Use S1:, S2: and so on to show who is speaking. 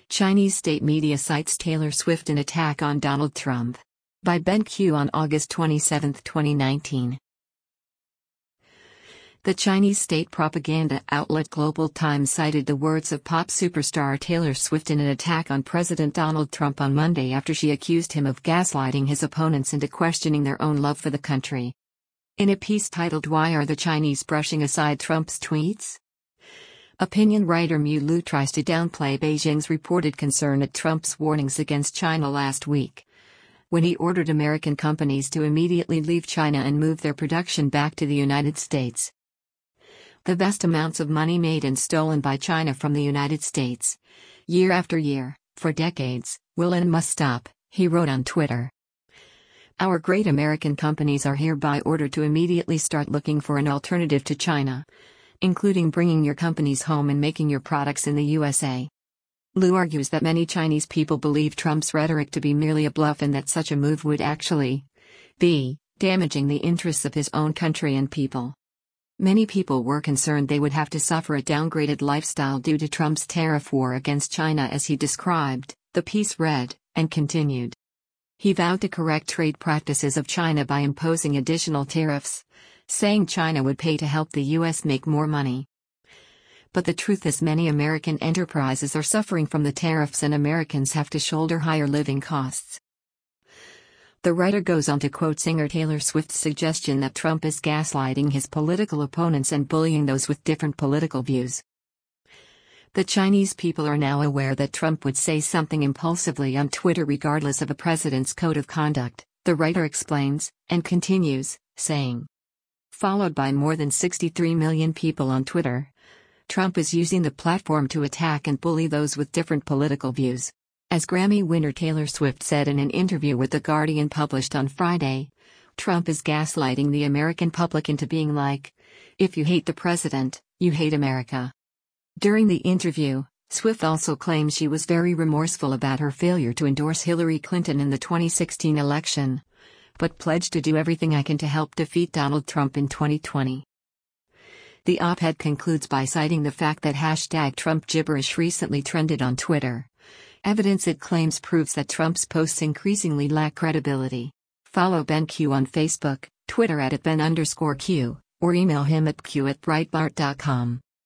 S1: Chinese state media cites Taylor Swift in attack on Donald Trump. By Ben Q on August 27, 2019. The Chinese state propaganda outlet Global Times cited the words of pop superstar Taylor Swift in an attack on President Donald Trump on Monday after she accused him of gaslighting his opponents into questioning their own love for the country. In a piece titled "Why Are the Chinese Brushing Aside Trump's Tweets?" opinion writer Mu Lu tries to downplay Beijing's reported concern at Trump's warnings against China last week, when he ordered American companies to immediately leave China and move their production back to the United States. The vast amounts of money made and stolen by China from the United States, year after year, for decades, will and must stop, he wrote on Twitter. Our great American companies are hereby ordered to immediately start looking for an alternative to China, including bringing your companies home and making your products in the USA. Lu argues that many Chinese people believe Trump's rhetoric to be merely a bluff and that such a move would actually be damaging the interests of his own country and people. Many people were concerned they would have to suffer a downgraded lifestyle due to Trump's tariff war against China, as he described, the piece read, and continued. He vowed to correct trade practices of China by imposing additional tariffs, saying China would pay to help the U.S. make more money. But the truth is, many American enterprises are suffering from the tariffs and Americans have to shoulder higher living costs. The writer goes on to quote singer Taylor Swift's suggestion that Trump is gaslighting his political opponents and bullying those with different political views. The Chinese people are now aware that Trump would say something impulsively on Twitter regardless of a president's code of conduct, the writer explains, and continues, saying, followed by more than 63 million people on Twitter, Trump is using the platform to attack and bully those with different political views. As Grammy winner Taylor Swift said in an interview with The Guardian published on Friday, Trump is gaslighting the American public into being like, if you hate the president, you hate America. During the interview, Swift also claims she was very remorseful about her failure to endorse Hillary Clinton in the 2016 election, but pledged to do everything I can to help defeat Donald Trump in 2020. The op-ed concludes by citing the fact that #Trump gibberish recently trended on Twitter. Evidence it claims proves that Trump's posts increasingly lack credibility. Follow Ben Q on Facebook, Twitter @Ben_Q, or email him at q@breitbart.com.